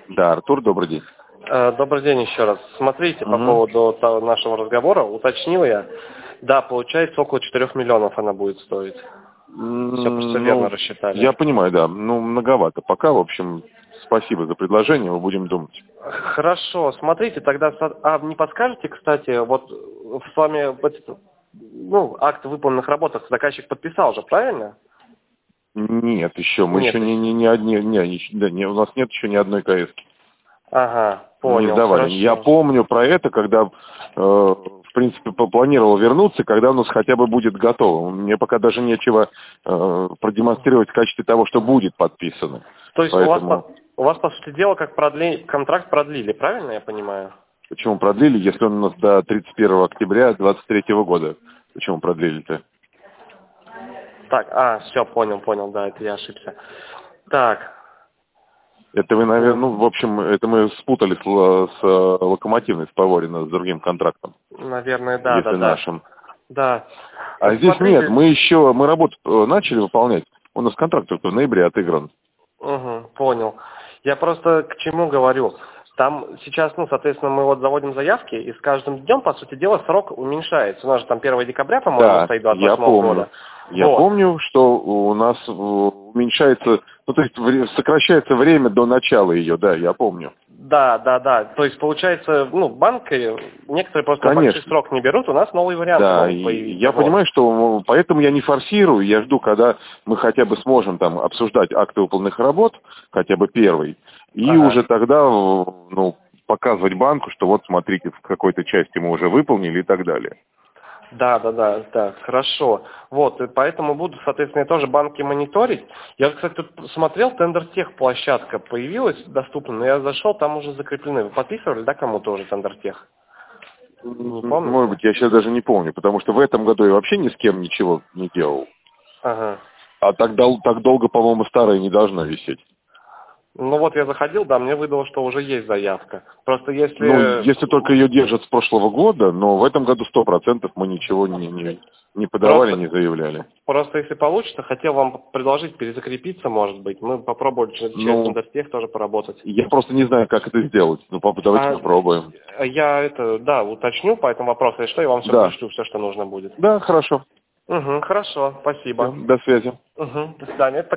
Да, Артур, добрый день. Добрый день еще раз. Смотрите, по поводу нашего разговора, уточнил я. Да, получается, около 4 миллионов она будет стоить. Все верно рассчитали. Я понимаю, да. Многовато. Пока, в общем, спасибо за предложение, мы будем думать. Хорошо, смотрите, тогда... не подскажете, кстати, вот с вами акт выполненных работ заказчик подписал же, правильно? Нет, еще. Мы еще не одни... у нас нет еще ни одной КС-ки. Ага, понял. Не сдавали. Хорошо. Я помню про это, когда, в принципе, планировал вернуться, когда у нас хотя бы будет готово. Мне пока даже нечего продемонстрировать в качестве того, что будет подписано. То есть Поэтому... у вас, по сути дела, как контракт продлили, правильно я понимаю? Почему продлили, если он у нас до 31 октября 2023 года? Почему продлили-то? Так, все, понял, да, это я ошибся. Так. Это вы, наверное, в общем, это мы спутали с Локомотивной, с Поворино, с другим контрактом. Наверное, да, если нашим. Да. А здесь нет, мы работу начали выполнять. У нас контракт только в ноябре отыгран. Понял. Я просто к чему говорю. Там сейчас, соответственно, мы вот заводим заявки, и с каждым днем, по сути дела, срок уменьшается. У нас же там 1 декабря, по-моему, стоит 28 года. Я помню, что у нас уменьшается, то есть сокращается время до начала ее, да, я помню. Да. То есть, получается, банки, некоторые просто на большой срок не берут, у нас новый вариант могут появиться. Я понимаю, что поэтому я не форсирую, я жду, когда мы хотя бы сможем там обсуждать акты выполненных работ, хотя бы первый, и уже тогда, показывать банку, что вот смотрите, в какой-то части мы уже выполнили и так далее. Да, хорошо. Вот, и поэтому буду, соответственно, тоже банки мониторить. Я, кстати, тут смотрел, Тендертех площадка появилась, доступна, но я зашел, там уже закреплены. Вы подписывали, да, кому-то уже Тендертех? Не помните? Может быть, я сейчас даже не помню, потому что в этом году я вообще ни с кем ничего не делал. Ага. А так долго, по-моему, старая не должна висеть. Вот я заходил, да, мне выдало, что уже есть заявка. Просто если... если только ее держат с прошлого года, но в этом году 100% мы ничего не подавали, не заявляли. Просто если получится, хотел вам предложить перезакрепиться, может быть. Мы попробовали через Тендертех тоже поработать. Я просто не знаю, как это сделать. Давайте попробуем. Я уточню по этому вопросу, если что, я вам все пришлю, все, что нужно будет. Да, хорошо. Хорошо, спасибо. До связи. До свидания.